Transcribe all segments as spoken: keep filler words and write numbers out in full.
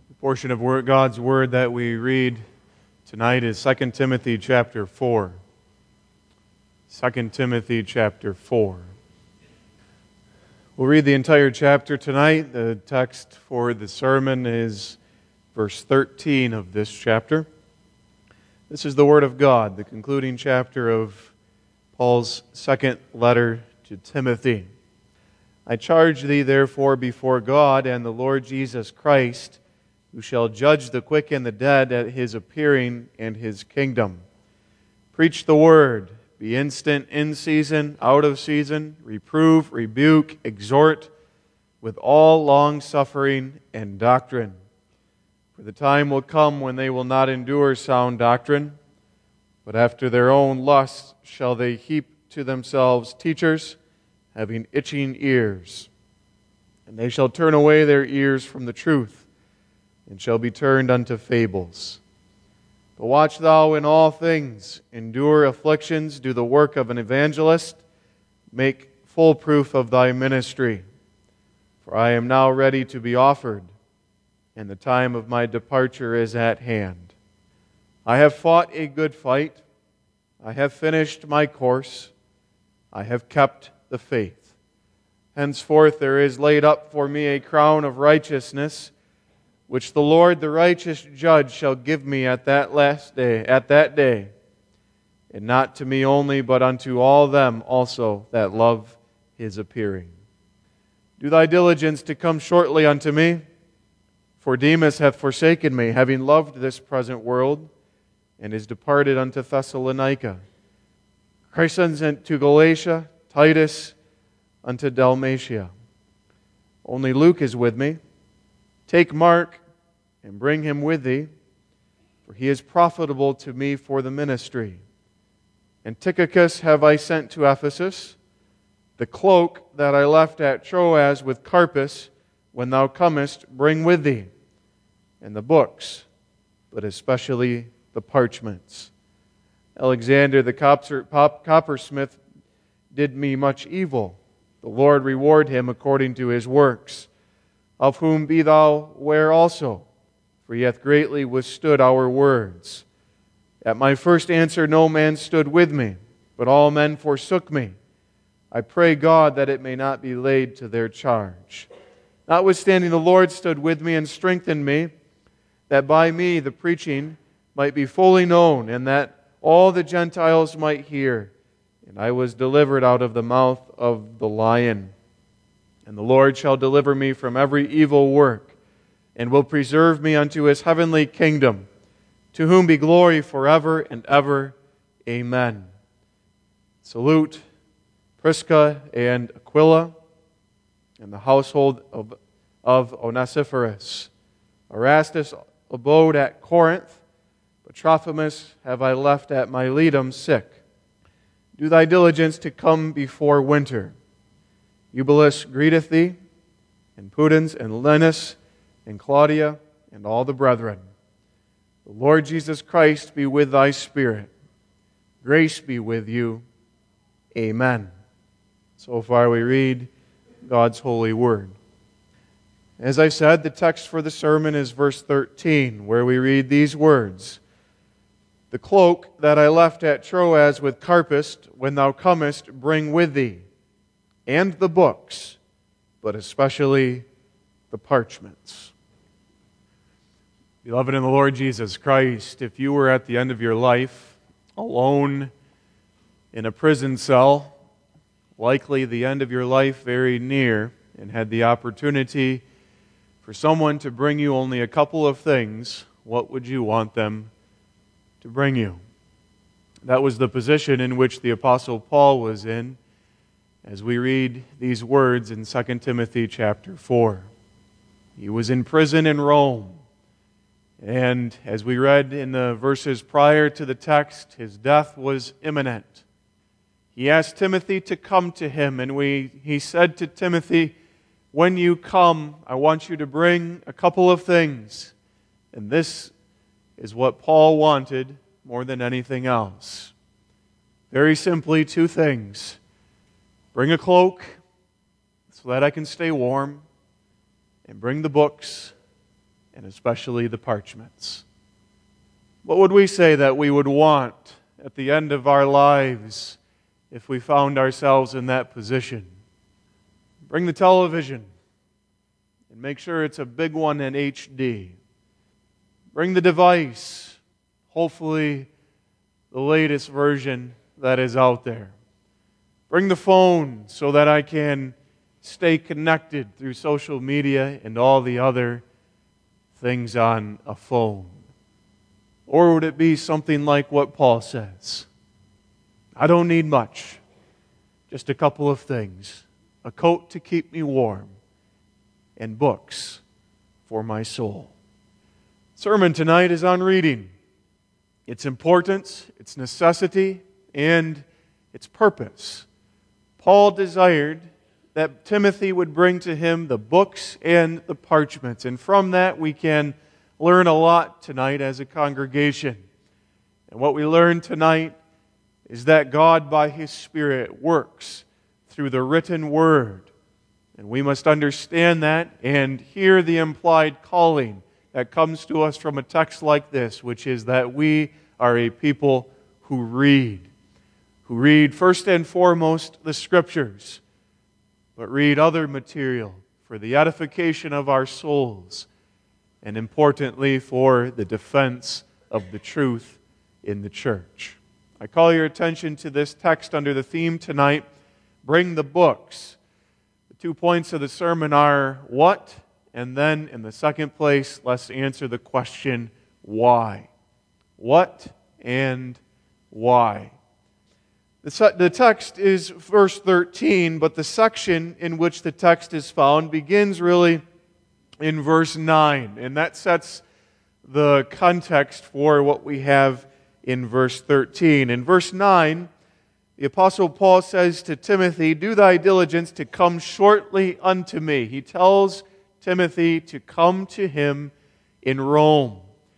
The portion of word, God's Word that we read tonight is Second Timothy chapter four. Second Timothy chapter four. We'll read the entire chapter tonight. The text for the sermon is verse thirteen of this chapter. This is the Word of God, the concluding chapter of Paul's second letter to Timothy. I charge thee therefore before God and the Lord Jesus Christ, who shall judge the quick and the dead at His appearing and His kingdom. Preach the word, be instant in season, out of season, reprove, rebuke, exhort, with all long-suffering and doctrine. For the time will come when they will not endure sound doctrine, but after their own lusts shall they heap to themselves teachers, having itching ears. And they shall turn away their ears from the truth, and shall be turned unto fables. But watch thou in all things, endure afflictions, do the work of an evangelist, make full proof of thy ministry. For I am now ready to be offered, and the time of my departure is at hand. I have fought a good fight, I have finished my course, I have kept the faith. Henceforth there is laid up for me a crown of righteousness, which the Lord, the righteous judge, shall give me at that last day, at that day, and not to me only, but unto all them also that love His appearing. Do thy diligence to come shortly unto me, for Demas hath forsaken me, having loved this present world, and is departed unto Thessalonica. Crescens to Galatia, Titus unto Dalmatia. Only Luke is with me. Take Mark and bring him with thee, for he is profitable to me for the ministry. And Tychicus have I sent to Ephesus. The cloak that I left at Troas with Carpus, when thou comest, bring with thee, and the books, but especially the parchments. Alexander the coppersmith did me much evil. The Lord reward him according to his works, of whom be thou ware also, for he hath greatly withstood our words. At my first answer no man stood with me, but all men forsook me. I pray God that it may not be laid to their charge. Notwithstanding the Lord stood with me and strengthened me, that by me the preaching might be fully known, and that all the Gentiles might hear. And I was delivered out of the mouth of the lion. And the Lord shall deliver me from every evil work, and will preserve me unto His heavenly kingdom, to whom be glory forever and ever. Amen. Salute Prisca and Aquila, and the household of, of Onesiphorus. Erastus abode at Corinth, but Trophimus have I left at Miletum sick. Do thy diligence to come before winter. Eubulus greeteth thee, and Pudens and Linus and Claudia and all the brethren. The Lord Jesus Christ be with thy spirit. Grace be with you. Amen. So far we read God's holy word. As I said, the text for the sermon is verse thirteen, where we read these words. The cloak that I left at Troas with Carpus, when thou comest, bring with thee, and the books, but especially the parchments. Beloved in the Lord Jesus Christ, if you were at the end of your life, alone in a prison cell, likely the end of your life very near, and had the opportunity for someone to bring you only a couple of things, what would you want them to bring you? That was the position in which the Apostle Paul was in as we read these words in Second Timothy chapter four. He was in prison in Rome, and as we read in the verses prior to the text, his death was imminent. He asked Timothy to come to him, and we, he said to Timothy, when you come, I want you to bring a couple of things. And this is what Paul wanted more than anything else. Very simply, two things. Bring a cloak so that I can stay warm, and bring the books and especially the parchments. What would we say that we would want at the end of our lives if we found ourselves in that position? Bring the television and make sure it's a big one in H D. Bring the device, hopefully the latest version that is out there. Bring the phone so that I can stay connected through social media and all the other things on a phone. Or would it be something like what Paul says? I don't need much, just a couple of things. A coat to keep me warm, and books for my soul. Sermon tonight is on reading. Its importance, its necessity, and its purpose. Paul desired that Timothy would bring to him the books and the parchments. And from that we can learn a lot tonight as a congregation. And what we learn tonight is that God by His Spirit works through the written Word. And we must understand that and hear the implied calling that comes to us from a text like this, which is that we are a people who read. Who read first and foremost the Scriptures, but read other material for the edification of our souls, and importantly for the defense of the truth in the church. I call your attention to this text under the theme tonight, Bring the Books. The two points of the sermon are what, and then in the second place, let's answer the question, why? What and why? The text is verse thirteen, but the section in which the text is found begins really in verse nine, and that sets the context for what we have in verse thirteen. In verse nine, the Apostle Paul says to Timothy, "Do thy diligence to come shortly unto me." He tells Timothy to come to him in Rome.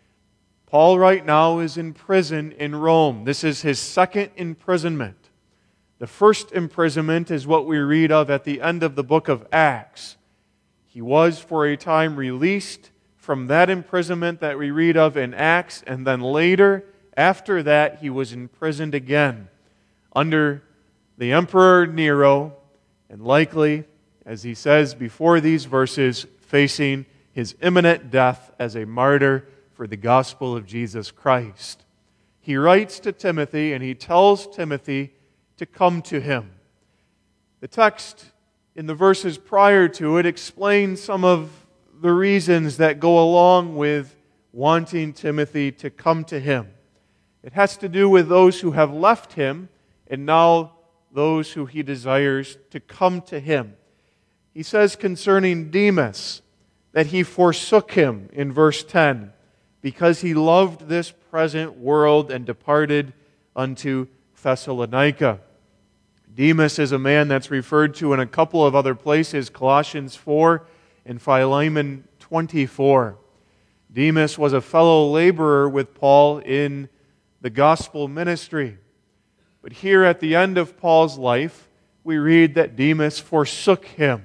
Paul right now is in prison in Rome. This is his second imprisonment. The first imprisonment is what we read of at the end of the book of Acts. He was for a time released from that imprisonment that we read of in Acts, and then later, after that, he was imprisoned again under the Emperor Nero, and likely, as he says before these verses, facing his imminent death as a martyr for the gospel of Jesus Christ. He writes to Timothy and he tells Timothy to come to him. The text in the verses prior to it explains some of the reasons that go along with wanting Timothy to come to him. It has to do with those who have left him and now those who he desires to come to him. He says concerning Demas that he forsook him in verse ten because he loved this present world and departed unto Thessalonica. Demas is a man that's referred to in a couple of other places, Colossians four and Philemon twenty-four. Demas was a fellow laborer with Paul in the gospel ministry. But here at the end of Paul's life, we read that Demas forsook him.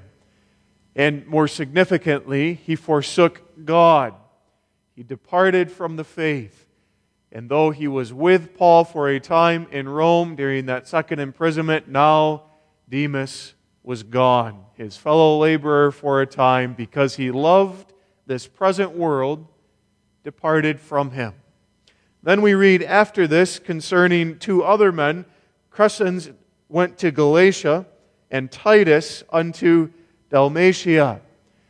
And more significantly, he forsook God. He departed from the faith. And though he was with Paul for a time in Rome during that second imprisonment, now Demas was gone, his fellow laborer for a time, because he loved this present world, departed from him. Then we read after this concerning two other men. Crescens went to Galatia, and Titus unto Dalmatia.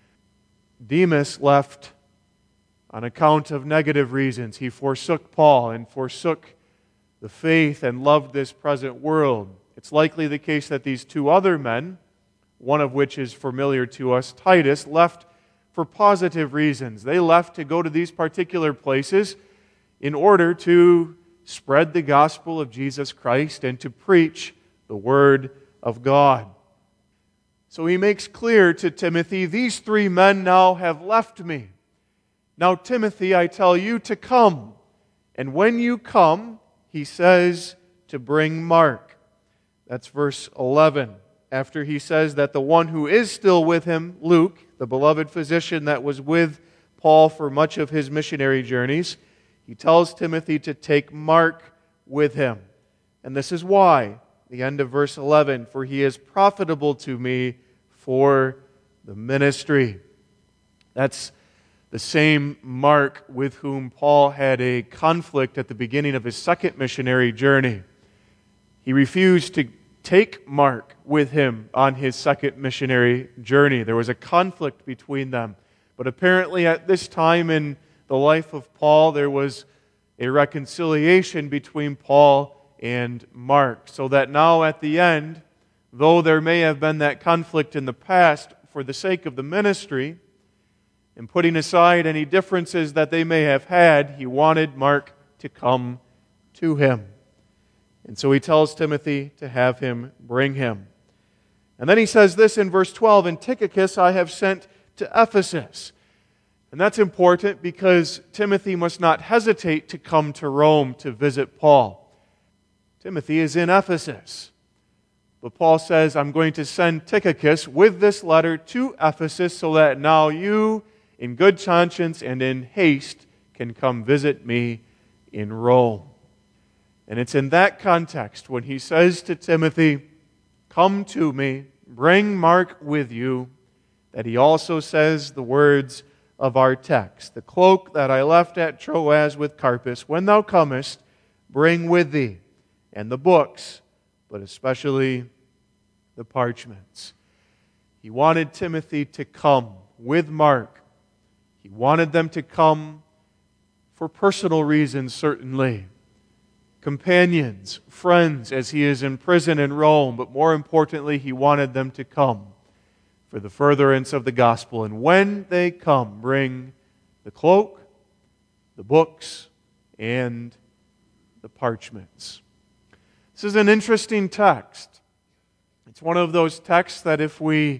Demas left on account of negative reasons. He forsook Paul and forsook the faith and loved this present world. It's likely the case that these two other men, one of which is familiar to us, Titus, left for positive reasons. They left to go to these particular places in order to spread the gospel of Jesus Christ and to preach the Word of God. So he makes clear to Timothy, these three men now have left me. Now, Timothy, I tell you to come. And when you come, he says to bring Mark. That's verse eleven. After he says that the one who is still with him, Luke, the beloved physician that was with Paul for much of his missionary journeys, he tells Timothy to take Mark with him. And this is why. The end of verse eleven, for he is profitable to me for the ministry. That's the same Mark with whom Paul had a conflict at the beginning of his second missionary journey. He refused to take Mark with him on his second missionary journey. There was a conflict between them. But apparently at this time in the life of Paul, there was a reconciliation between Paul and Mark, so that now at the end, though there may have been that conflict in the past, for the sake of the ministry, and putting aside any differences that they may have had, he wanted Mark to come to him. And so he tells Timothy to have him bring him. And then he says this in verse twelve, and Tychicus I have sent to Ephesus. And that's important because Timothy must not hesitate to come to Rome to visit Paul. Timothy is in Ephesus. But Paul says, I'm going to send Tychicus with this letter to Ephesus so that now you, in good conscience and in haste, can come visit me in Rome. And it's in that context when he says to Timothy, come to me, bring Mark with you, that he also says the words of our text, the cloak that I left at Troas with Carpus, when thou comest, bring with thee, and the books, but especially the parchments. He wanted Timothy to come with Mark. He wanted them to come for personal reasons, certainly. Companions, friends, as he is in prison in Rome, but more importantly, he wanted them to come for the furtherance of the gospel. And when they come, bring the cloak, the books, and the parchments. This is an interesting text. It's one of those texts that if we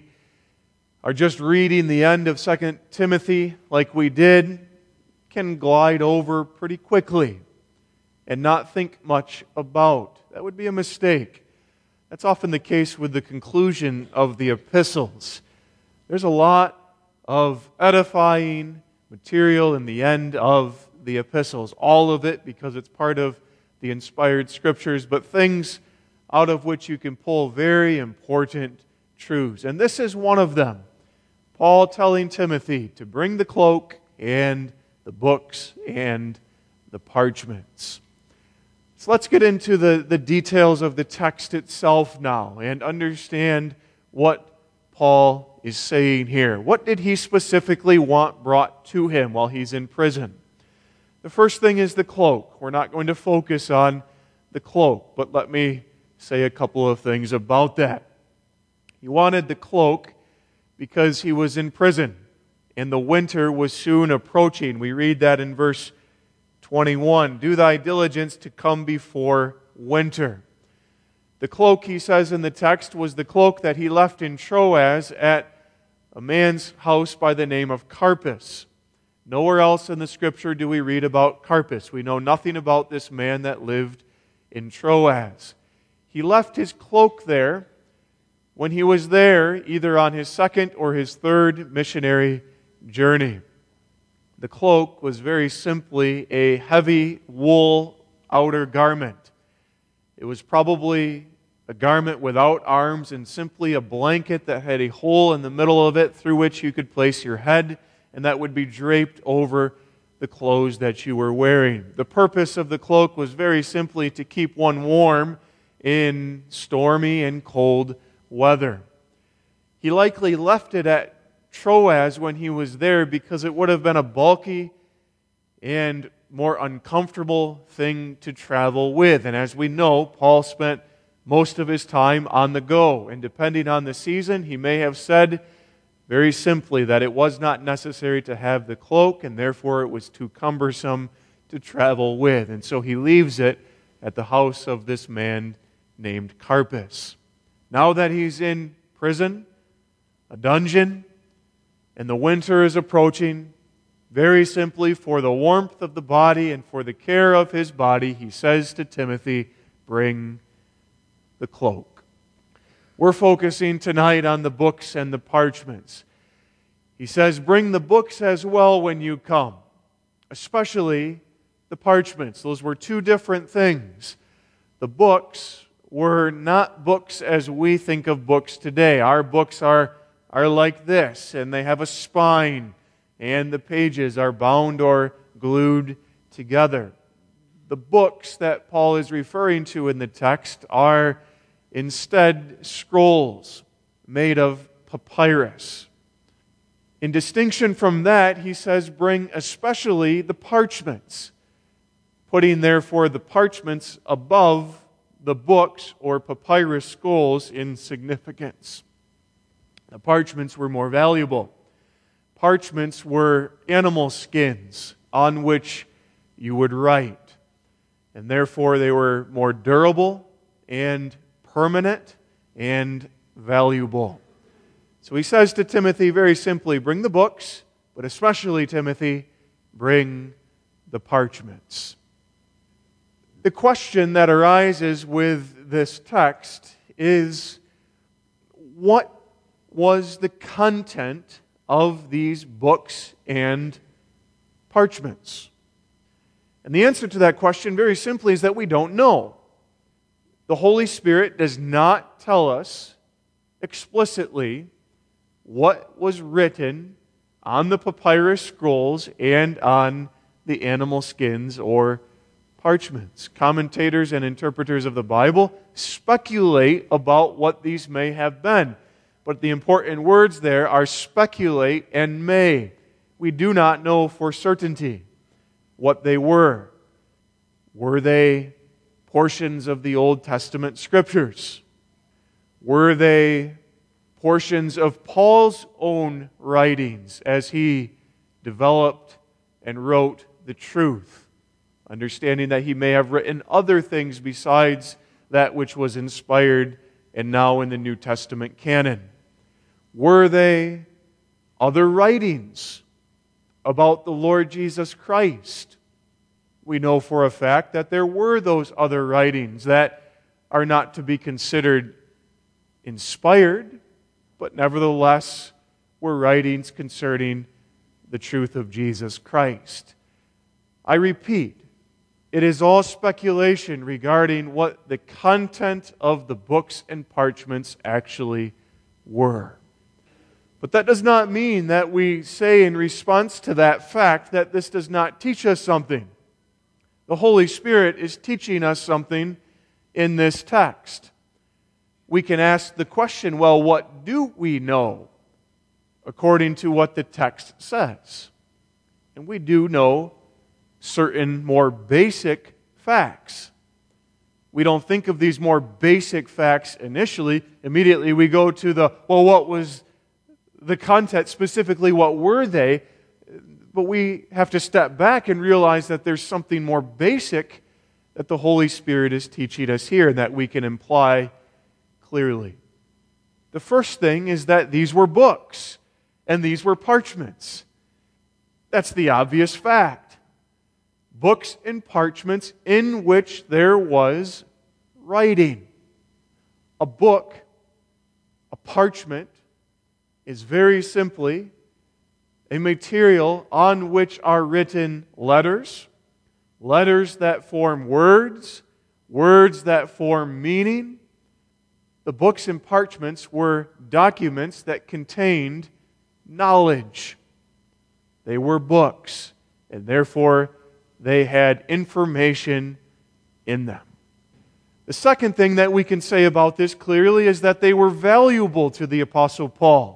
are just reading the end of Second Timothy like we did, can glide over pretty quickly and not think much about. That would be a mistake. That's often the case with the conclusion of the epistles. There's a lot of edifying material in the end of the epistles. All of it because it's part of the inspired Scriptures, but things out of which you can pull very important truths. And this is one of them. Paul telling Timothy to bring the cloak and the books and the parchments. So let's get into the, the details of the text itself now and understand what Paul is saying here. What did he specifically want brought to him while he's in prison? The first thing is the cloak. We're not going to focus on the cloak, but let me say a couple of things about that. He wanted the cloak because he was in prison, and the winter was soon approaching. We read that in verse twenty-one. Do thy diligence to come before winter. The cloak, he says in the text, was the cloak that he left in Troas at a man's house by the name of Carpus. Nowhere else in the Scripture do we read about Carpus. We know nothing about this man that lived in Troas. He left his cloak there when he was there, either on his second or his third missionary journey. The cloak was very simply a heavy wool outer garment. It was probably a garment without arms and simply a blanket that had a hole in the middle of it through which you could place your head, and that would be draped over the clothes that you were wearing. The purpose of the cloak was very simply to keep one warm in stormy and cold weather. He likely left it at Troas when he was there because it would have been a bulky and more uncomfortable thing to travel with. And as we know, Paul spent most of his time on the go. And depending on the season, he may have said very simply that it was not necessary to have the cloak, and therefore it was too cumbersome to travel with. And so he leaves it at the house of this man named Carpus. Now that he's in prison, a dungeon, and the winter is approaching, very simply for the warmth of the body and for the care of his body, he says to Timothy, bring the cloak. We're focusing tonight on the books and the parchments. He says, bring the books as well when you come, especially the parchments. Those were two different things. The books were not books as we think of books today. Our books are, are like this, and they have a spine, and the pages are bound or glued together. The books that Paul is referring to in the text are instead scrolls made of papyrus. In distinction from that, he says, bring especially the parchments, putting therefore the parchments above the books or papyrus scrolls in significance. The parchments were more valuable. Parchments were animal skins on which you would write, and therefore they were more durable and permanent and valuable. So he says to Timothy very simply, bring the books, but especially, Timothy, bring the parchments. The question that arises with this text is, what was the content of these books and parchments? And the answer to that question, very simply, is that we don't know. The Holy Spirit does not tell us explicitly what was written on the papyrus scrolls and on the animal skins or parchments. Commentators and interpreters of the Bible speculate about what these may have been. But the important words there are speculate and may. We do not know for certainty what they were. Were they portions of the Old Testament Scriptures? Were they portions of Paul's own writings as he developed and wrote the truth, understanding that he may have written other things besides that which was inspired and now in the New Testament canon? Were they other writings about the Lord Jesus Christ? We know for a fact that there were those other writings that are not to be considered inspired, but nevertheless were writings concerning the truth of Jesus Christ. I repeat, it is all speculation regarding what the content of the books and parchments actually were. But that does not mean that we say in response to that fact that this does not teach us something. The Holy Spirit is teaching us something in this text. We can ask the question, well, what do we know according to what the text says? And we do know certain more basic facts. We don't think of these more basic facts initially. Immediately we go to the, well, what was the content specifically? What were they? But we have to step back and realize that there's something more basic that the Holy Spirit is teaching us here and that we can imply clearly. The first thing is that these were books and these were parchments. That's the obvious fact. Books and parchments in which there was writing. A book, a parchment, is very simply a material on which are written letters, letters that form words, words that form meaning. The books and parchments were documents that contained knowledge. They were books, and therefore they had information in them. The second thing that we can say about this clearly is that they were valuable to the Apostle Paul.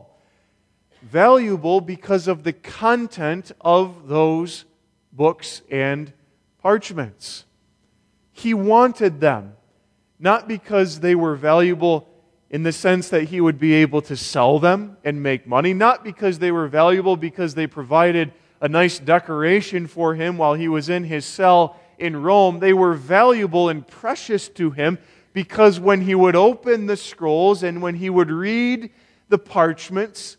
Valuable because of the content of those books and parchments. He wanted them, not because they were valuable in the sense that he would be able to sell them and make money, not because they were valuable because they provided a nice decoration for him while he was in his cell in Rome. They were valuable and precious to him because when he would open the scrolls and when he would read the parchments,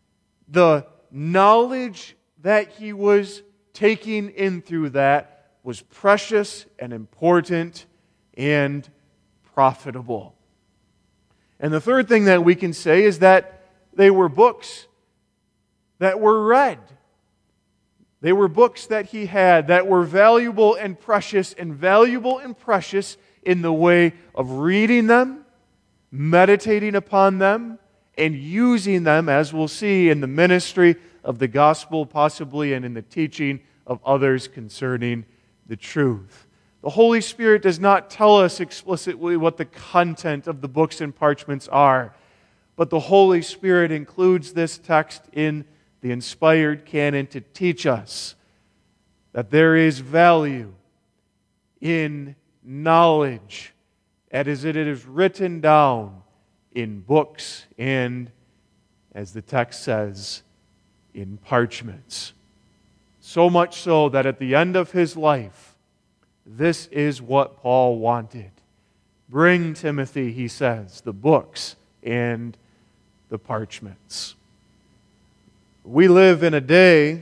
the knowledge that he was taking in through that was precious and important and profitable. And the third thing that we can say is that they were books that were read. They were books that he had that were valuable and precious, and valuable and precious in the way of reading them, meditating upon them, and using them, as we'll see, in the ministry of the gospel, possibly, and in the teaching of others concerning the truth. The Holy Spirit does not tell us explicitly what the content of the books and parchments are, but the Holy Spirit includes this text in the inspired canon to teach us that there is value in knowledge as it is written down in books and, as the text says, in parchments. So much so that at the end of his life, this is what Paul wanted. Bring, Timothy, he says, the books and the parchments. We live in a day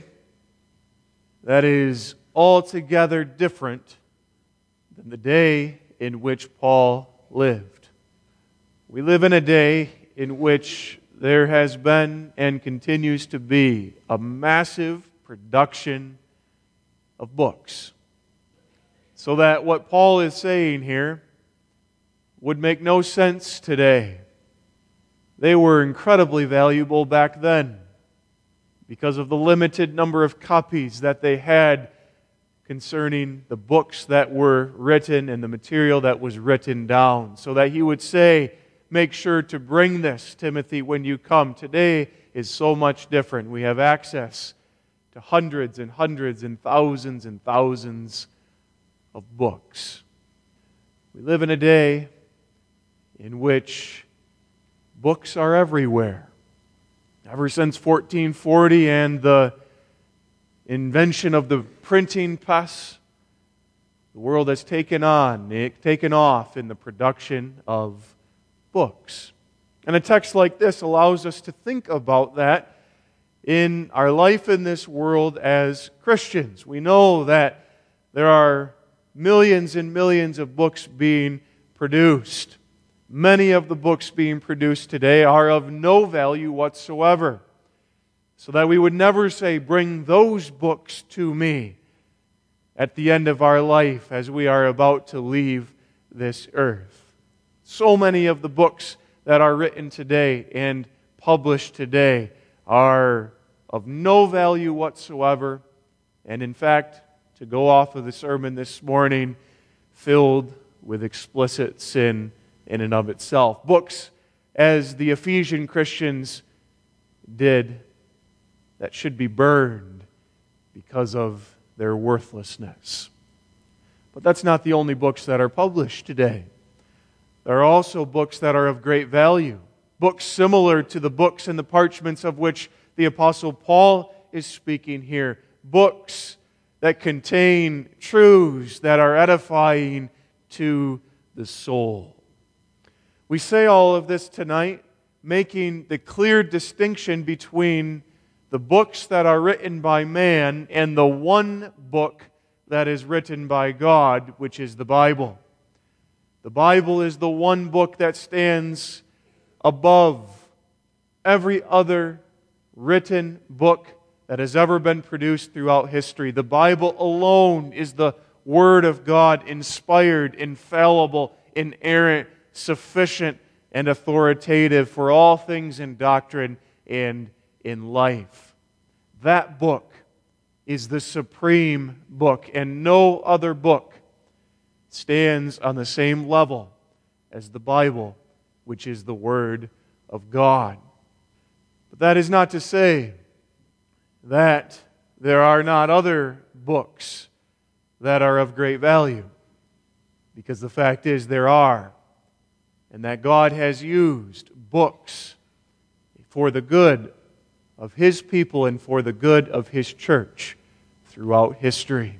that is altogether different than the day in which Paul lived. We live in a day in which there has been and continues to be a massive production of books. So that what Paul is saying here would make no sense today. They were incredibly valuable back then because of the limited number of copies that they had concerning the books that were written and the material that was written down. So that he would say, make sure to bring this, Timothy, when you come. Today is so much different. We have access to hundreds and hundreds and thousands and thousands of books. We live in a day in which books are everywhere. Ever since fourteen forty and the invention of the printing press, the world has taken on, taken off in the production of books. And a text like this allows us to think about that in our life in this world as Christians. We know that there are millions and millions of books being produced. Many of the books being produced today are of no value whatsoever. So that we would never say, bring those books to me at the end of our life as we are about to leave this earth. So many of the books that are written today and published today are of no value whatsoever, and in fact, to go off of the sermon this morning, filled with explicit sin in and of itself. Books, as the Ephesian Christians did, that should be burned because of their worthlessness. But that's not the only books that are published today. There are also books that are of great value. Books similar to the books and the parchments of which the Apostle Paul is speaking here. Books that contain truths that are edifying to the soul. We say all of this tonight, making the clear distinction between the books that are written by man and the one book that is written by God, which is the Bible. The Bible is the one book that stands above every other written book that has ever been produced throughout history. The Bible alone is the Word of God, inspired, infallible, inerrant, sufficient, and authoritative for all things in doctrine and in life. That book is the supreme book, and no other book stands on the same level as the Bible, which is the Word of God. But that is not to say that there are not other books that are of great value, because the fact is there are, and that God has used books for the good of His people and for the good of His church throughout history.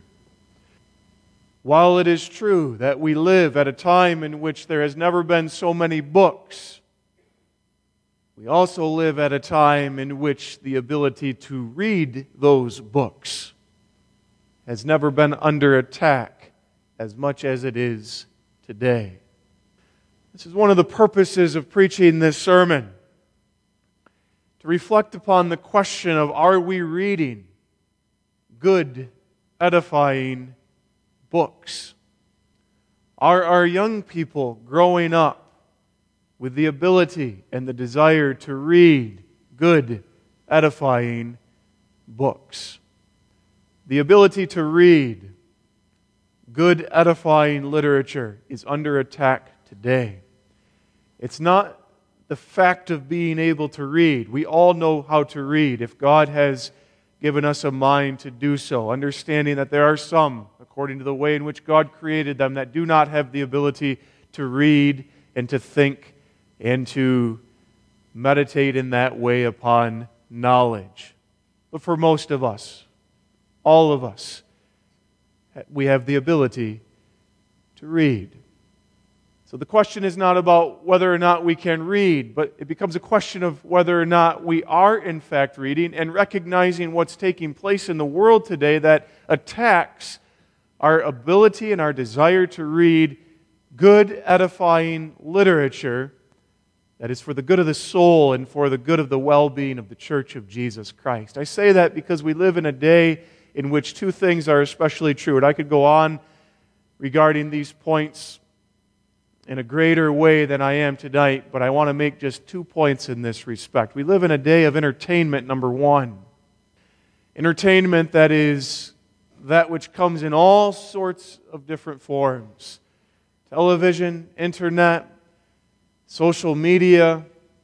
While it is true that we live at a time in which there has never been so many books, we also live at a time in which the ability to read those books has never been under attack as much as it is today. This is one of the purposes of preaching this sermon, to reflect upon the question of, are we reading good, edifying books? Are our young people growing up with the ability and the desire to read good, edifying books? The ability to read good, edifying literature is under attack today. It's not the fact of being able to read. We all know how to read if God has given us a mind to do so, understanding that there are some, according to the way in which God created them, that do not have the ability to read and to think and to meditate in that way upon knowledge. But for most of us, all of us, we have the ability to read. So the question is not about whether or not we can read, but it becomes a question of whether or not we are in fact reading and recognizing what's taking place in the world today that attacks our ability and our desire to read good, edifying literature that is for the good of the soul and for the good of the well-being of the Church of Jesus Christ. I say that because we live in a day in which two things are especially true. And I could go on regarding these points in a greater way than I am tonight, but I want to make just two points in this respect. We live in a day of entertainment, number one. Entertainment that is that which comes in all sorts of different forms. Television, internet, social media,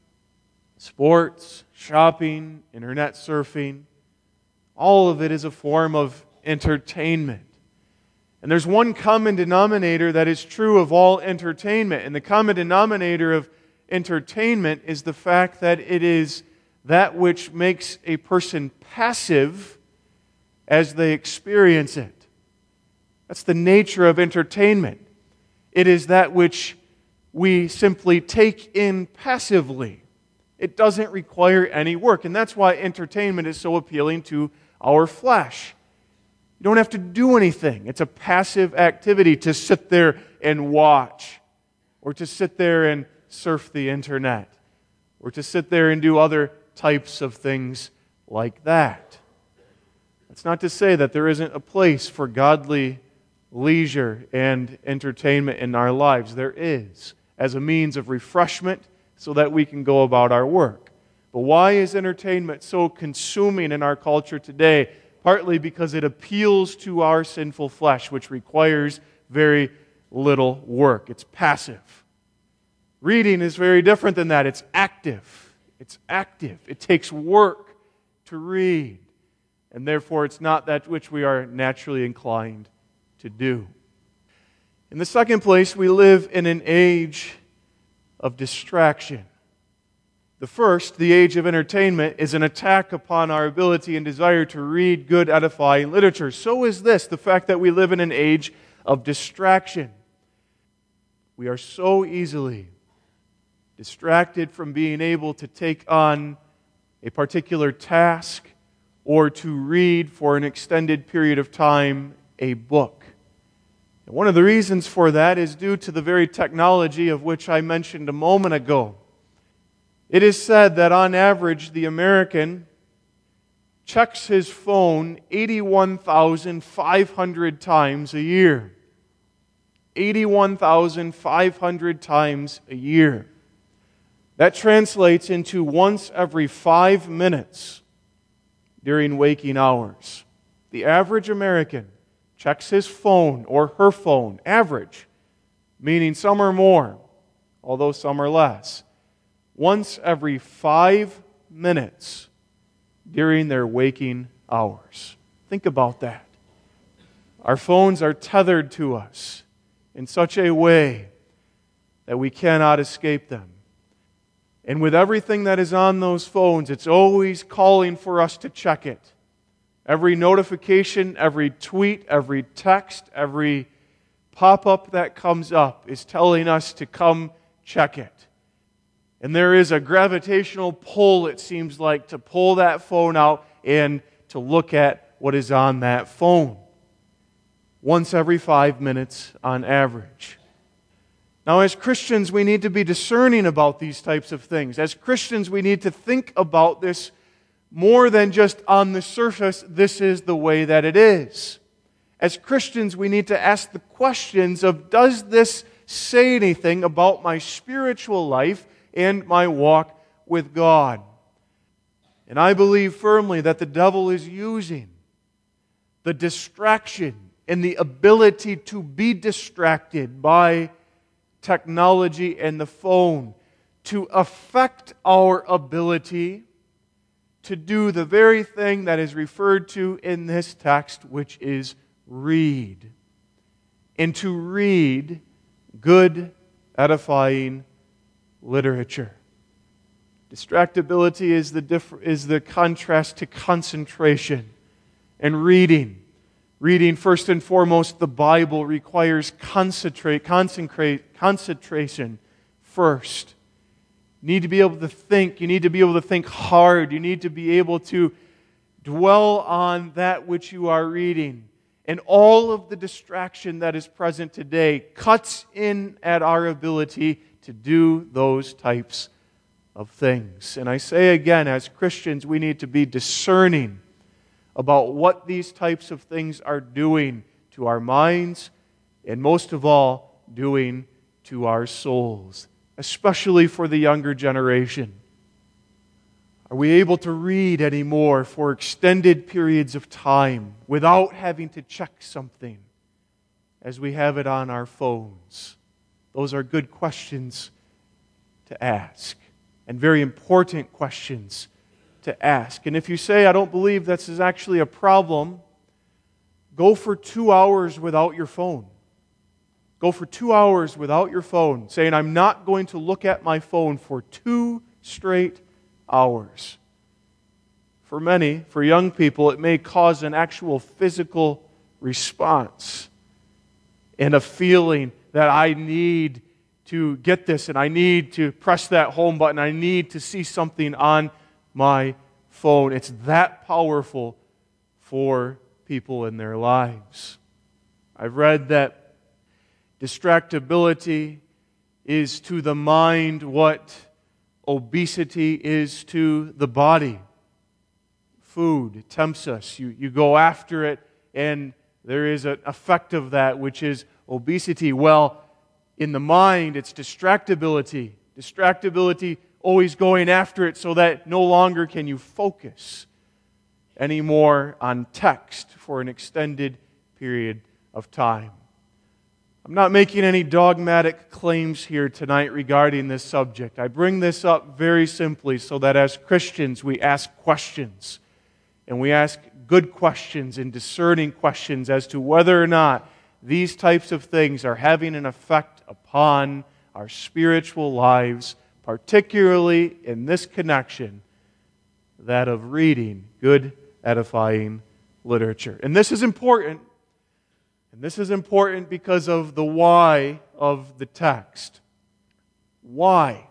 sports, shopping, internet surfing. All of it is a form of entertainment. And there's one common denominator that is true of all entertainment. And the common denominator of entertainment is the fact that it is that which makes a person passive as they experience it. That's the nature of entertainment. It is that which we simply take in passively. It doesn't require any work. And that's why entertainment is so appealing to our flesh. You don't have to do anything. It's a passive activity to sit there and watch, or to sit there and surf the internet, or to sit there and do other types of things like that. That's not to say that there isn't a place for godly leisure and entertainment in our lives. There is, as a means of refreshment so that we can go about our work. But why is entertainment so consuming in our culture today? Partly because it appeals to our sinful flesh, which requires very little work. It's passive. Reading is very different than that. It's active. It's active. It takes work to read. And therefore, it's not that which we are naturally inclined to do. In the second place, we live in an age of distraction. The first, the age of entertainment, is an attack upon our ability and desire to read good, edifying literature. So is this, the fact that we live in an age of distraction. We are so easily distracted from being able to take on a particular task or to read for an extended period of time a book. And one of the reasons for that is due to the very technology of which I mentioned a moment ago. It is said that on average, the American checks his phone eighty-one thousand five hundred times a year. eighty-one thousand five hundred times a year. That translates into once every five minutes during waking hours. The average American checks his phone or her phone, average, meaning some are more, although some are less, once every five minutes during their waking hours. Think about that. Our phones are tethered to us in such a way that we cannot escape them. And with everything that is on those phones, it's always calling for us to check it. Every notification, every tweet, every text, every pop-up that comes up is telling us to come check it. And there is a gravitational pull, it seems like, to pull that phone out and to look at what is on that phone. Once every five minutes on average. Now, as Christians, we need to be discerning about these types of things. As Christians, we need to think about this more than just on the surface, this is the way that it is. As Christians, we need to ask the questions of, does this say anything about my spiritual life and my walk with God? And I believe firmly that the devil is using the distraction and the ability to be distracted by technology and the phone to affect our ability to do the very thing that is referred to in this text, which is read. And to read good, edifying literature. Distractibility is the, diff- is the contrast to concentration. And reading. Reading, first and foremost, the Bible requires concentrate, concentrate, concentration first. You need to be able to think. You need to be able to think hard. You need to be able to dwell on that which you are reading. And all of the distraction that is present today cuts in at our ability to do those types of things. And I say again, as Christians, we need to be discerning about what these types of things are doing to our minds, and most of all, doing to our souls, especially for the younger generation. Are we able to read anymore for extended periods of time without having to check something as we have it on our phones? Those are good questions to ask, and very important questions to ask. And if you say, I don't believe this is actually a problem, go for two hours without your phone. Go for two hours without your phone, saying, I'm not going to look at my phone for two straight hours. For many, for young people, it may cause an actual physical response and a feeling that I need to get this and I need to press that home button. I need to see something on my phone. It's that powerful for people in their lives. I've read that distractibility is to the mind what obesity is to the body. Food tempts us. You, you go after it, and there is an effect of that, which is obesity. Well, in the mind, it's distractibility. Distractibility, always going after it so that no longer can you focus anymore on text for an extended period of time. I'm not making any dogmatic claims here tonight regarding this subject. I bring this up very simply so that as Christians we ask questions. And we ask good questions and discerning questions as to whether or not these types of things are having an effect upon our spiritual lives, particularly in this connection, that of reading good, edifying literature. And this is important. And this is important because of the why of the text. Why?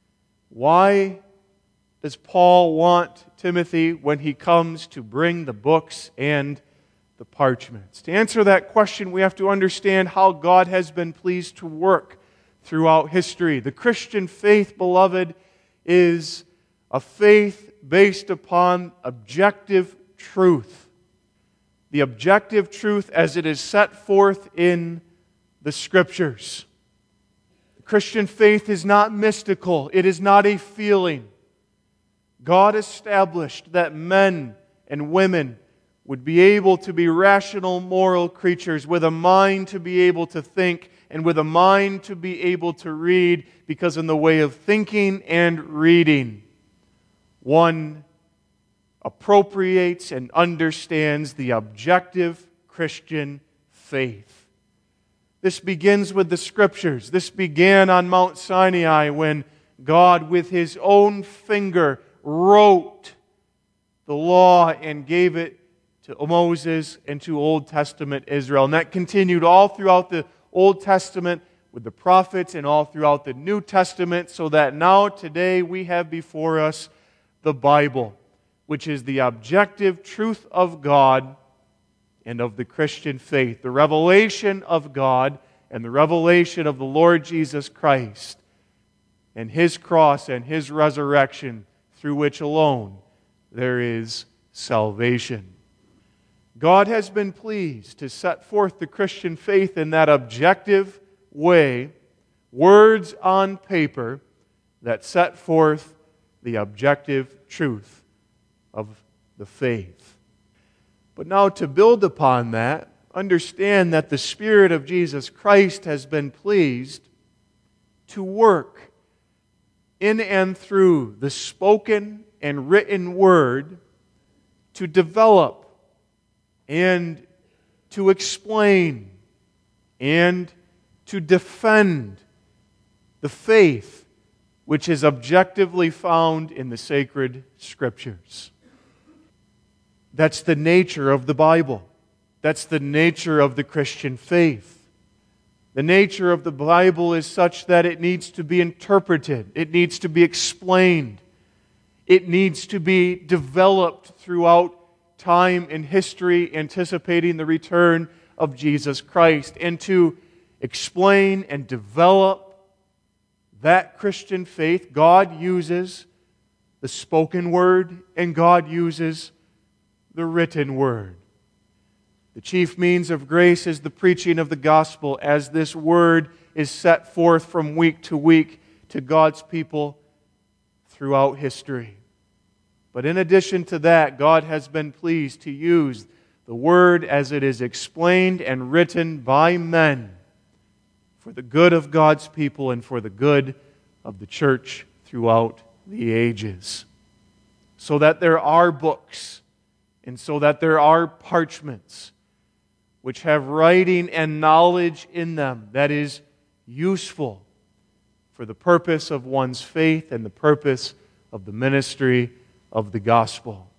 Why does Paul want Timothy when he comes to bring the books and the parchments? To answer that question, we have to understand how God has been pleased to work throughout history. The Christian faith, beloved, is a faith based upon objective truth. The objective truth as it is set forth in the Scriptures. The Christian faith is not mystical. It is not a feeling. God established that men and women would be able to be rational, moral creatures with a mind to be able to think and with a mind to be able to read, because in the way of thinking and reading, one appropriates and understands the objective Christian faith. This begins with the Scriptures. This began on Mount Sinai when God, with His own finger, wrote the law and gave it to Moses and to Old Testament Israel. And that continued all throughout the Old Testament with the prophets and all throughout the New Testament, so that now, today, we have before us the Bible, which is the objective truth of God and of the Christian faith. The revelation of God and the revelation of the Lord Jesus Christ and His cross and His resurrection, through which alone there is salvation. God has been pleased to set forth the Christian faith in that objective way, words on paper that set forth the objective truth of the faith. But now, to build upon that, understand that the Spirit of Jesus Christ has been pleased to work in and through the spoken and written Word to develop and to explain and to defend the faith which is objectively found in the sacred Scriptures. That's the nature of the Bible. That's the nature of the Christian faith. The nature of the Bible is such that it needs to be interpreted. It needs to be explained. It needs to be developed throughout time and history, anticipating the return of Jesus Christ. And to explain and develop that Christian faith, God uses the spoken word and God uses the written word. The chief means of grace is the preaching of the gospel, as this word is set forth from week to week to God's people throughout history. But in addition to that, God has been pleased to use the Word as it is explained and written by men for the good of God's people and for the good of the church throughout the ages. So that there are books and so that there are parchments which have writing and knowledge in them that is useful for the purpose of one's faith and the purpose of the ministry of the gospel.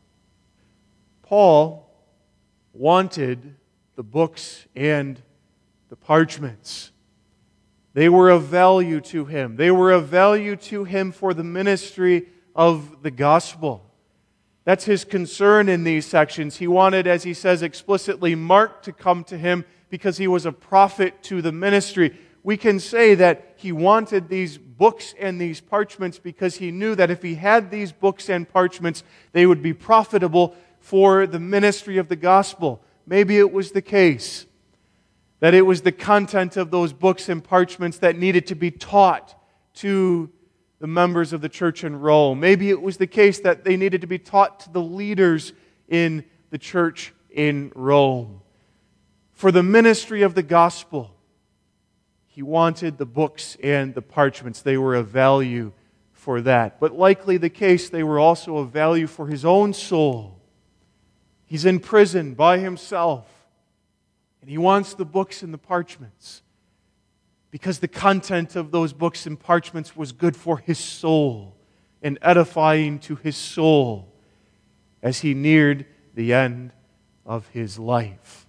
Paul wanted the books and the parchments. They were of value to him. They were of value to him for the ministry of the gospel. That's his concern in these sections. He wanted, as he says explicitly, Mark to come to him because he was a prophet to the ministry. We can say that he wanted these books and these parchments because he knew that if he had these books and parchments, they would be profitable for the ministry of the gospel. Maybe it was the case that it was the content of those books and parchments that needed to be taught to the members of the church in Rome. Maybe it was the case that they needed to be taught to the leaders in the church in Rome. For the ministry of the gospel, he wanted the books and the parchments. They were of value for that. But likely the case, they were also of value for his own soul. He's in prison by himself. And he wants the books and the parchments because the content of those books and parchments was good for his soul and edifying to his soul as he neared the end of his life.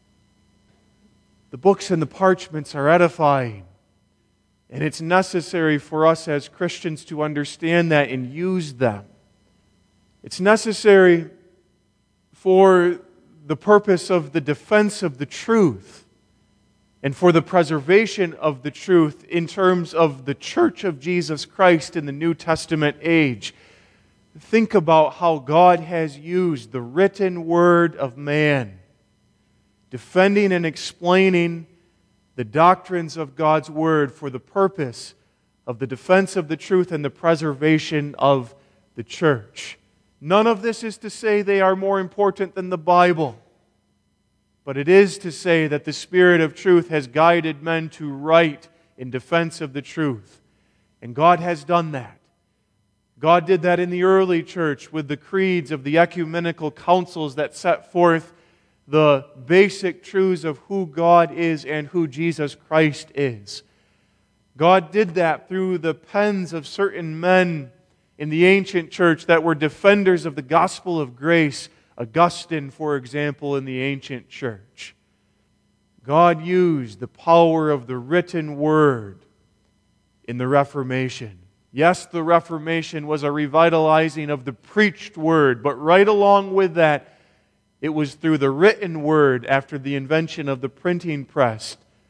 The books and the parchments are edifying. And it's necessary for us as Christians to understand that and use them. It's necessary for the purpose of the defense of the truth and for the preservation of the truth in terms of the Church of Jesus Christ in the New Testament age. Think about how God has used the written word of man, defending and explaining the doctrines of God's Word for the purpose of the defense of the truth and the preservation of the church. None of this is to say they are more important than the Bible, but it is to say that the Spirit of truth has guided men to write in defense of the truth. And God has done that. God did that in the early church with the creeds of the ecumenical councils that set forth the basic truths of who God is and who Jesus Christ is. God did that through the pens of certain men in the ancient church that were defenders of the gospel of grace. Augustine, for example, in the ancient church. God used the power of the written word in the Reformation. Yes, the Reformation was a revitalizing of the preached word, but right along with that, it was through the written word after the invention of the printing press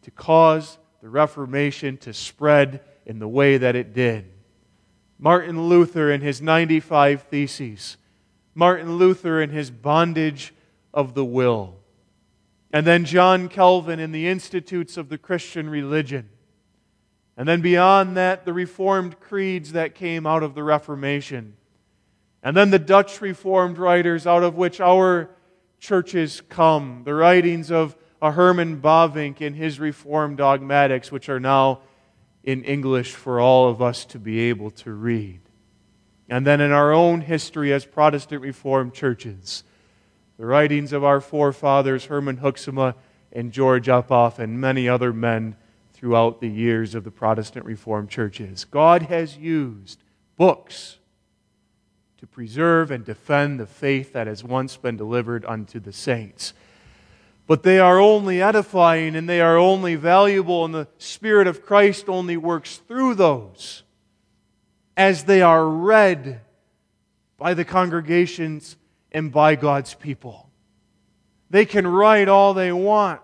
to cause the Reformation to spread in the way that it did. Martin Luther in his ninety-five Theses, Martin Luther in his Bondage of the Will, and then John Calvin in the Institutes of the Christian Religion, and then beyond that, the Reformed creeds that came out of the Reformation, and then the Dutch Reformed writers out of which our churches come, the writings of a Herman Bavinck in his Reformed Dogmatics, which are now in English for all of us to be able to read. And then in our own history as Protestant Reformed churches, the writings of our forefathers, Herman Hoeksema and George Uphoff, and many other men throughout the years of the Protestant Reformed churches. God has used books to preserve and defend the faith that has once been delivered unto the saints. But they are only edifying and they are only valuable, and the Spirit of Christ only works through those as they are read by the congregations and by God's people. They can write all they want,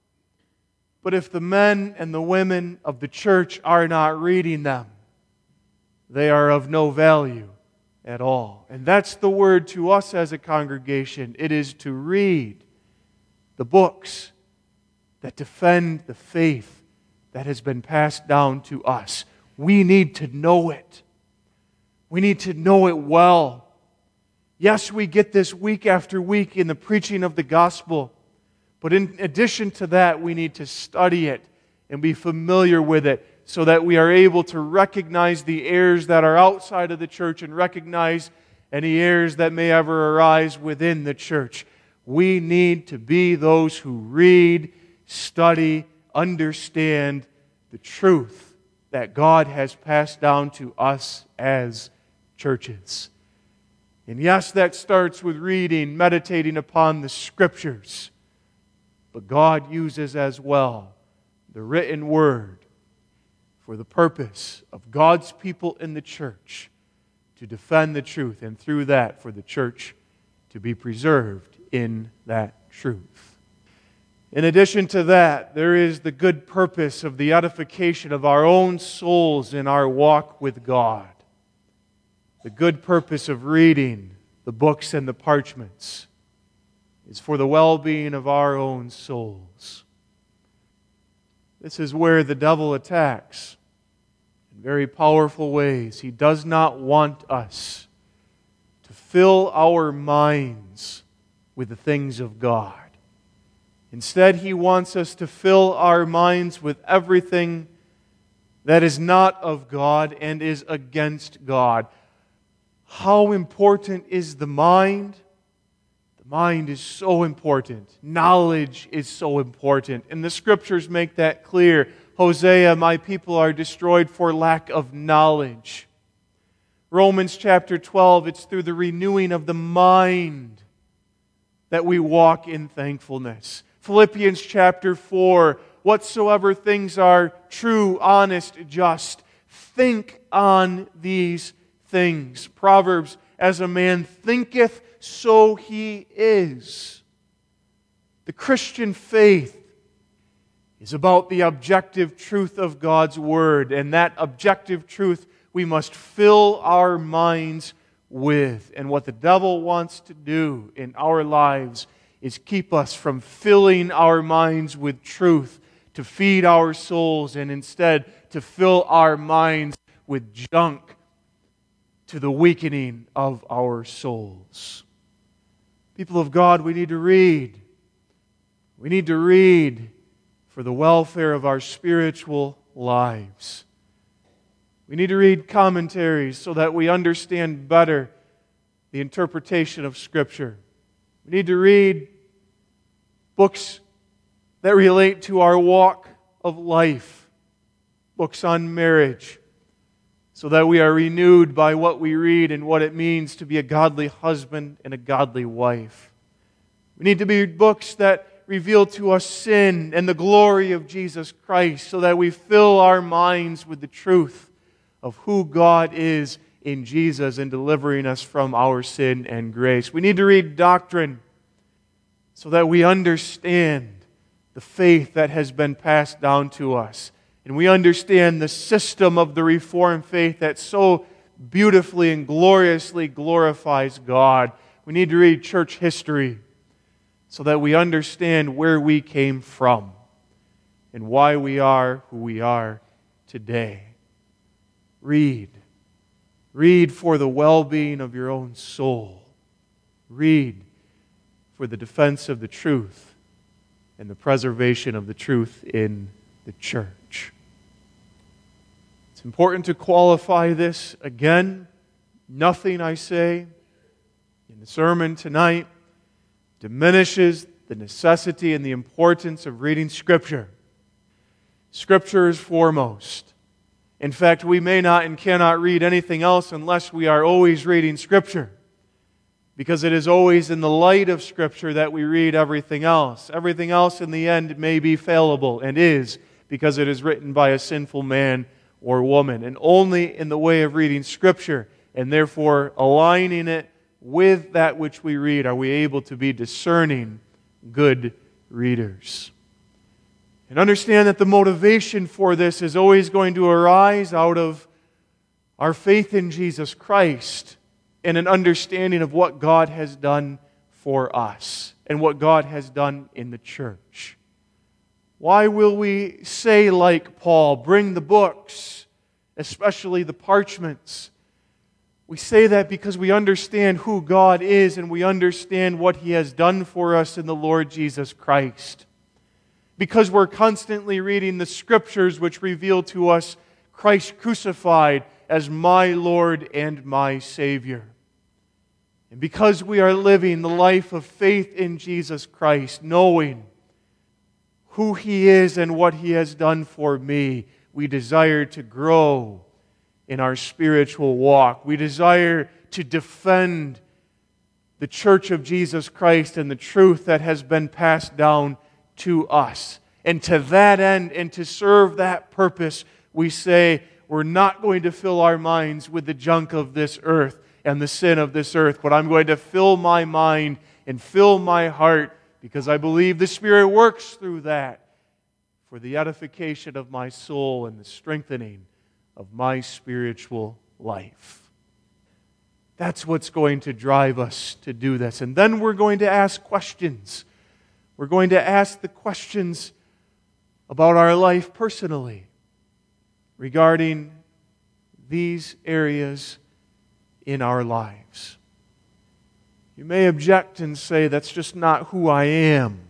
but if the men and the women of the church are not reading them, they are of no value at all. And that's the word to us as a congregation. It is to read the books that defend the faith that has been passed down to us. We need to know it. We need to know it well. Yes, we get this week after week in the preaching of the gospel, but in addition to that, we need to study it and be familiar with it so that we are able to recognize the errors that are outside of the church and recognize any errors that may ever arise within the church. We need to be those who read, study, understand the truth that God has passed down to us as churches. And yes, that starts with reading, meditating upon the Scriptures. But God uses as well the written Word for the purpose of God's people in the church to defend the truth, and through that for the church to be preserved in that truth. In addition to that, there is the good purpose of the edification of our own souls in our walk with God. The good purpose of reading the books and the parchments is for the well-being of our own souls. This is where the devil attacks in very powerful ways. He does not want us to fill our minds with the things of God. Instead, he wants us to fill our minds with everything that is not of God and is against God. How important is the mind? The mind is so important. Knowledge is so important. And the Scriptures make that clear. Hosea, my people are destroyed for lack of knowledge. Romans chapter twelve, it's through the renewing of the mind that we walk in thankfulness. Philippians chapter four, whatsoever things are true, honest, just, think on these things. Proverbs, as a man thinketh, so he is. The Christian faith is about the objective truth of God's Word, and that objective truth we must fill our minds with. And what the devil wants to do in our lives is keep us from filling our minds with truth to feed our souls, and instead to fill our minds with junk to the weakening of our souls. People of God, we need to read. We need to read for the welfare of our spiritual lives. We need to read commentaries so that we understand better the interpretation of Scripture. We need to read books that relate to our walk of life, books on marriage, so that we are renewed by what we read and what it means to be a godly husband and a godly wife. We need to read books that reveal to us sin and the glory of Jesus Christ, so that we fill our minds with the truth of who God is in Jesus in delivering us from our sin and grace. We need to read doctrine so that we understand the the faith that has been passed down to us, and we understand the system of the Reformed faith that so beautifully and gloriously glorifies God, we need to read church history so that we understand where we came from and why we are who we are today. Read. Read for the well-being of your own soul. Read for the defense of the truth and the preservation of the truth in the church. It's important to qualify this again. Nothing I say in the sermon tonight diminishes the necessity and the importance of reading Scripture. Scripture is foremost. In fact, we may not and cannot read anything else unless we are always reading Scripture, because it is always in the light of Scripture that we read everything else. Everything else in the end may be fallible, and is, because it is written by a sinful man or woman. And only in the way of reading Scripture, and therefore aligning it with that which we read, are we able to be discerning, good readers. And understand that the motivation for this is always going to arise out of our faith in Jesus Christ and an understanding of what God has done for us and what God has done in the church. Why will we say, like Paul, bring the books, especially the parchments? We say that because we understand who God is and we understand what He has done for us in the Lord Jesus Christ. Because we're constantly reading the Scriptures which reveal to us Christ crucified as my Lord and my Savior. And because we are living the life of faith in Jesus Christ, knowing who He is and what He has done for me, we desire to grow in our spiritual walk. We desire to defend the Church of Jesus Christ and the truth that has been passed down to us. And to that end, and to serve that purpose, we say we're not going to fill our minds with the junk of this earth and the sin of this earth, but I'm going to fill my mind and fill my heart, because I believe the Spirit works through that for the edification of my soul and the strengthening of my spiritual life. That's what's going to drive us to do this. And then we're going to ask questions. We're going to ask the questions about our life personally regarding these areas in our lives. You may object and say, that's just not who I am.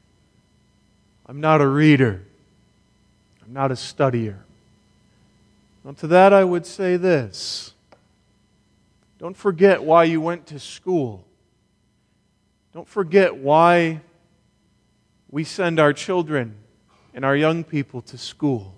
I'm not a reader. I'm not a studier. Well, to that I would say this. Don't forget why you went to school. Don't forget why we send our children and our young people to school.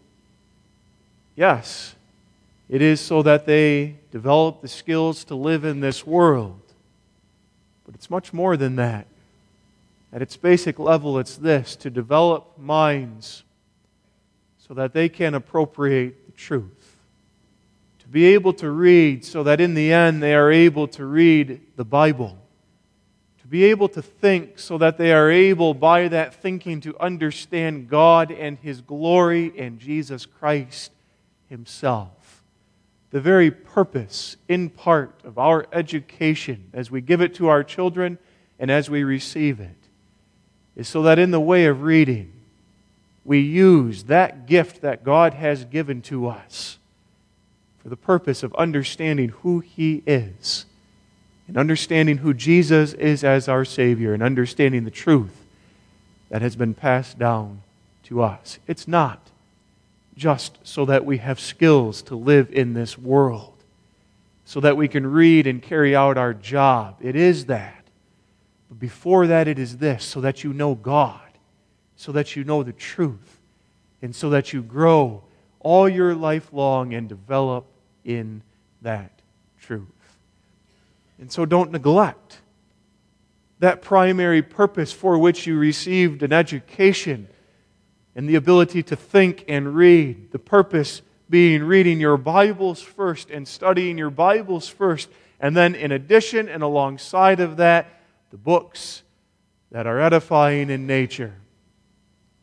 Yes, it is so that they develop the skills to live in this world. But it's much more than that. At its basic level, it's this: to develop minds so that they can appropriate the truth. To be able to read so that in the end they are able to read the Bible. To be able to think so that they are able, by that thinking, to understand God and His glory and Jesus Christ Himself. The very purpose, in part, of our education as we give it to our children and as we receive it is so that in the way of reading, we use that gift that God has given to us for the purpose of understanding who He is, and understanding who Jesus is as our Savior, and understanding the truth that has been passed down to us. It's not just so that we have skills to live in this world, so that we can read and carry out our job. It is that. But before that, it is this: so that you know God, so that you know the truth, and so that you grow all your life long and develop in that truth. And so don't neglect that primary purpose for which you received an education and the ability to think and read. The purpose being reading your Bibles first and studying your Bibles first. And then in addition and alongside of that, the books that are edifying in nature.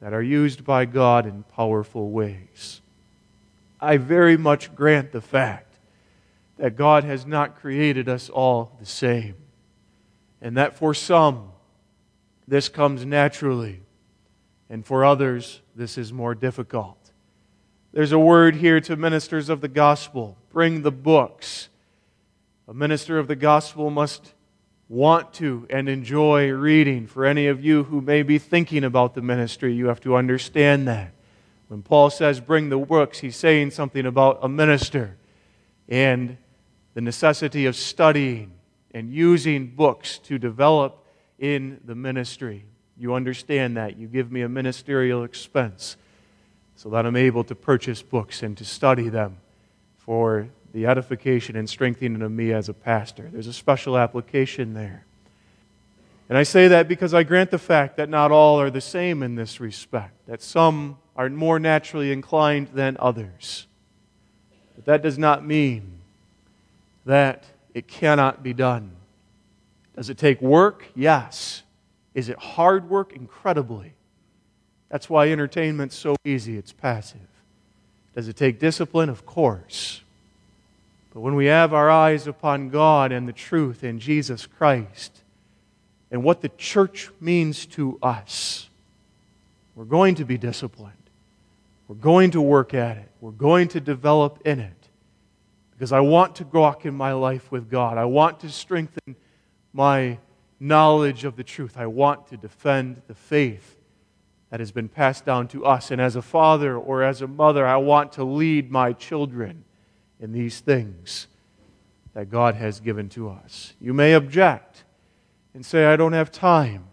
that are used by God in powerful ways. I very much grant the fact that God has not created us all the same, and that for some, this comes naturally, and for others, this is more difficult. There's a word here to ministers of the gospel: bring the books. A minister of the gospel must want to and enjoy reading. For any of you who may be thinking about the ministry, you have to understand that. When Paul says bring the books, he's saying something about a minister and the necessity of studying and using books to develop in the ministry. You understand that. You give me a ministerial expense so that I'm able to purchase books and to study them for the edification and strengthening of me as a pastor. There's a special application there. And I say that because I grant the fact that not all are the same in this respect, that some are more naturally inclined than others. But that does not mean that it cannot be done. Does it take work? Yes. Is it hard work? Incredibly. That's why entertainment's so easy, it's passive. Does it take discipline? Of course. But when we have our eyes upon God and the truth in Jesus Christ and what the church means to us, we're going to be disciplined. We're going to work at it. We're going to develop in it. Because I want to walk in my life with God. I want to strengthen my knowledge of the truth. I want to defend the faith that has been passed down to us. And as a father or as a mother, I want to lead my children in these things that God has given to us. You may object and say, I don't have time.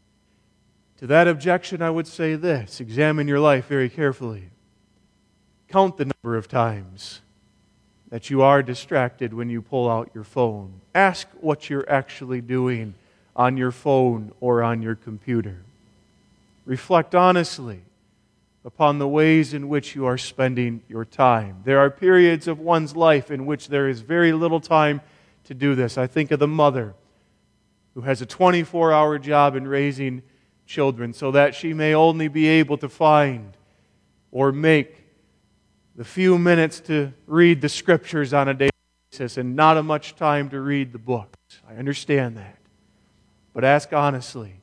To that objection, I would say this: examine your life very carefully. Count the number of times that you are distracted when you pull out your phone. Ask what you're actually doing on your phone or on your computer. Reflect honestly upon the ways in which you are spending your time. There are periods of one's life in which there is very little time to do this. I think of the mother who has a twenty-four hour job in raising children so that she may only be able to find or make the few minutes to read the Scriptures on a daily basis and not much time to read the books. I understand that. But ask honestly,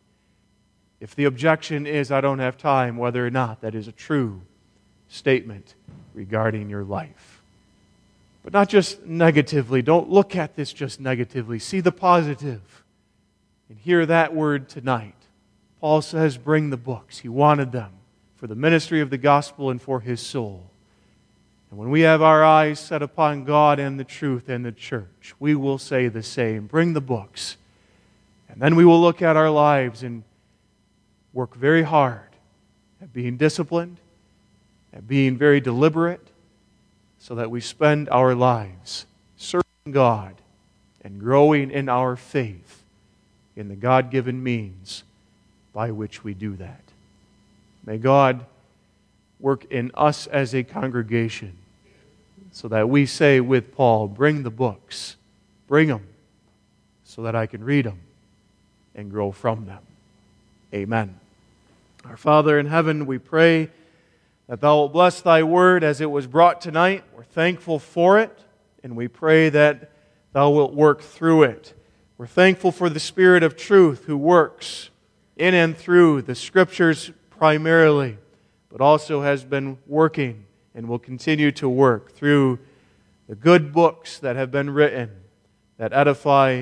if the objection is, I don't have time, whether or not that is a true statement regarding your life. But not just negatively. Don't look at this just negatively. See the positive. And hear that word tonight. Paul says, bring the books. He wanted them for the ministry of the gospel and for his soul. And when we have our eyes set upon God and the truth and the church, we will say the same. Bring the books. And then we will look at our lives and work very hard at being disciplined, at being very deliberate, so that we spend our lives serving God and growing in our faith in the God-given means by which we do that. May God work in us as a congregation so that we say with Paul, bring the books, bring them, so that I can read them and grow from them. Amen. Our Father in heaven, we pray that Thou wilt bless Thy word as it was brought tonight. We're thankful for it, and we pray that Thou wilt work through it. We're thankful for the Spirit of truth who works in and through the Scriptures primarily, but also has been working and will continue to work through the good books that have been written that edify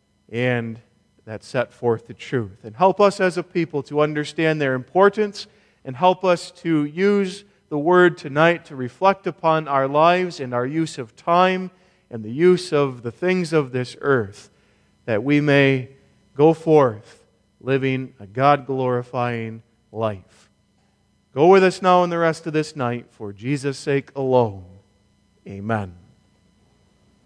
and that set forth the truth. And help us as a people to understand their importance, and help us to use the Word tonight to reflect upon our lives and our use of time and the use of the things of this earth, that we may go forth living a God-glorifying life. Go with us now in the rest of this night for Jesus' sake alone. Amen.